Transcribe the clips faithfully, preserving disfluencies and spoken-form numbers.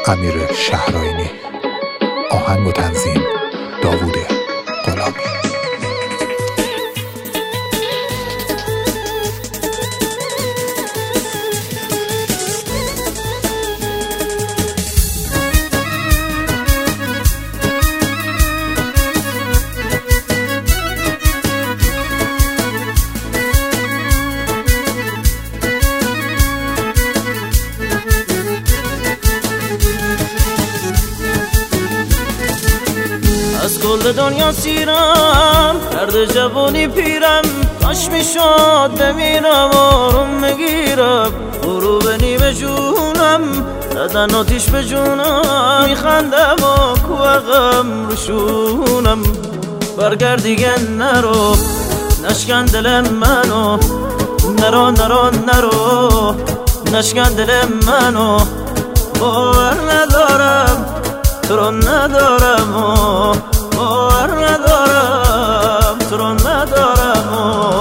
امیر شهرآیینی. آهنگ و تنظیم داوود غلامی. از کل دنیا سیرم، درد جوانی پیرم، کاش میشد بمیرم آروم بگیرم. غروب نیمه جونم زدن آتیش به جونم، میخندم و کوه غم رو شونم. برگرد دیگه نرو، نشکن دل منو، نرو نرو نرو، نشکن دل منو. باور ندارم تو رو ندارم و باور ندارم تو رو ندارم و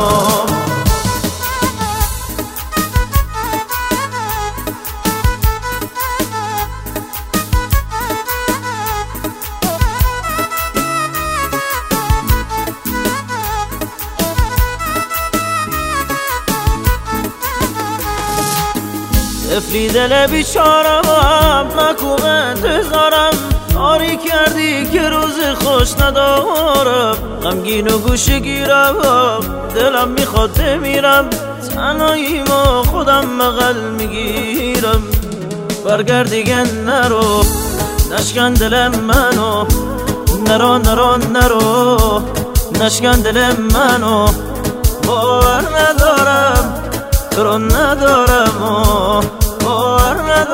طفلی دل بیچارم، مکوب انتظارم، کاری کردی که روز خوش ندارم. غمگین و گوشه گیرم، دلم میخواد بمیرم، تنهاییمو خودم بغل میگیرم. برگرد دیگه نرو، نشکن دل منو، نرو نرو نرو، نشکن دل منو. باور ندارم تو رو ندارم و باور ندارم